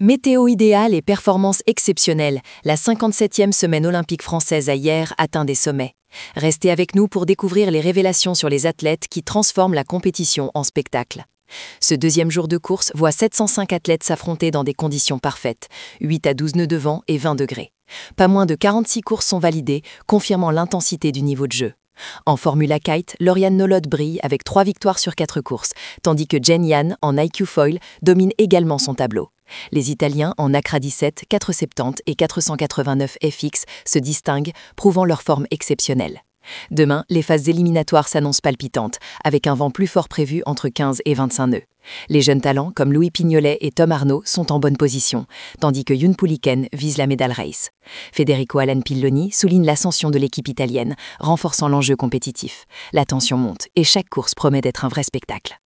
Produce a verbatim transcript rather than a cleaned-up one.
Météo idéale et performance exceptionnelle, la cinquante-septième semaine olympique française a hier atteint des sommets. Restez avec nous pour découvrir les révélations sur les athlètes qui transforment la compétition en spectacle. Ce deuxième jour de course voit sept cent cinq athlètes s'affronter dans des conditions parfaites, huit à douze nœuds de vent et vingt degrés. Pas moins de quarante-six courses sont validées, confirmant l'intensité du niveau de jeu. En Formula Kite, Lauriane Nolot brille avec trois victoires sur quatre courses, tandis que Jen Yan, en I Q Foil, domine également son tableau. Les Italiens, en Accra dix-sept, quatre cent soixante-dix et quatre cent quatre-vingt-neuf F X, se distinguent, prouvant leur forme exceptionnelle. Demain, les phases éliminatoires s'annoncent palpitantes, avec un vent plus fort prévu entre quinze et vingt-cinq nœuds. Les jeunes talents comme Louis Pignolet et Tom Arnaud sont en bonne position, tandis que Youn Pouliken vise la médaille race. Federico Alan Pilloni souligne l'ascension de l'équipe italienne, renforçant l'enjeu compétitif. La tension monte et chaque course promet d'être un vrai spectacle.